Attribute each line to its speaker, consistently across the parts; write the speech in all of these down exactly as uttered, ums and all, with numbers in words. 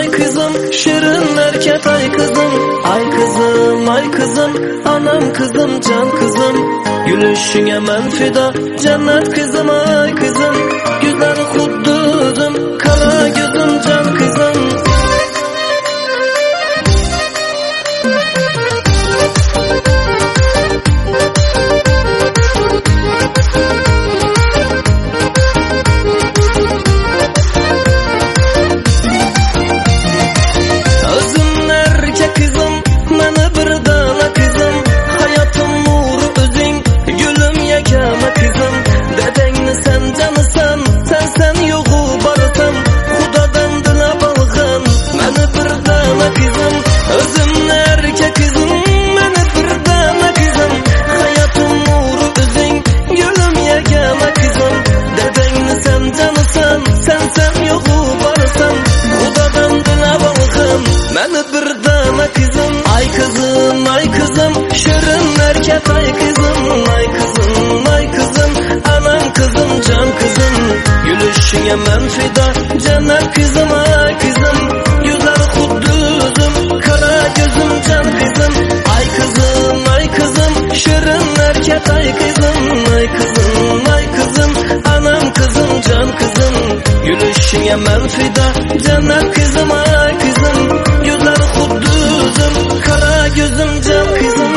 Speaker 1: ay kızım, şirin erkek ay kızım. Ay kızım, ay kızım, anam kızım, can kızım. Gülüşüne men fida, cennet kızım, ay kızım. Güzel huddudum, kara gözüm, can kızım. Ay kızım, ay kızım, şirin erkek ay kızım. Ay kızım, ay kızım, anam kızım, can kızım. Gülüşüne men fida, cennet kızım, ay kızım. Güzel huddudum, kara gözüm, can kızım. Ay kızım, ay kızım, şirin erkek ay kızım. Ay kızım, ay kızım, anam kızım, can kızım. Gülüşüne men fida, cennet kızım, ay kızım. Güzel huddudum, kara gözüm, can kızım.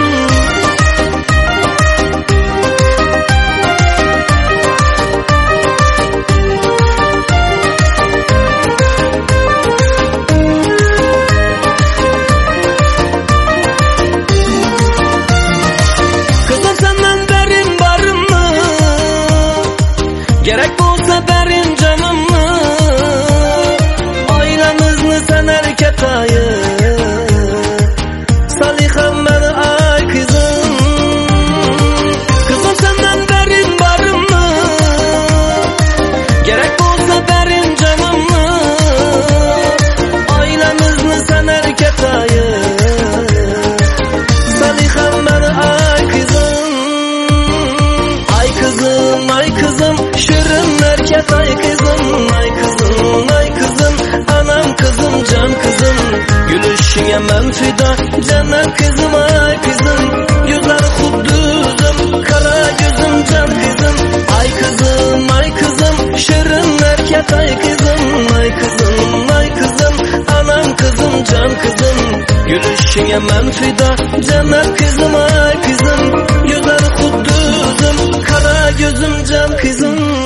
Speaker 1: Kızım senden derin barım mı? Gerek olsa derin canım mı? Ailemizini sen erkek ayı. Saliham ben ay kızım. Kızım senden derin barım mı? Gerek olsa derin canım mı? Ailemizini sen erkek ayı. Saliham ben ay kızım. Ay kızım, ay kızım, şirin erkek ay kızım. Ay kızım, ay kızım, anam kızım, can kızım. Gülüşüne men fida, cennet kızım, ay kızım. Güzel huddudum, kara gözüm, can kızım. Ay kızım, ay kızım, şirin erkek ay kızım. Ay kızım, ay kızım, anam kızım, can kızım. Gülüşüne men fida, cennet kızım, ay kızım. Güzel huddudum, kara gözüm, can kızım.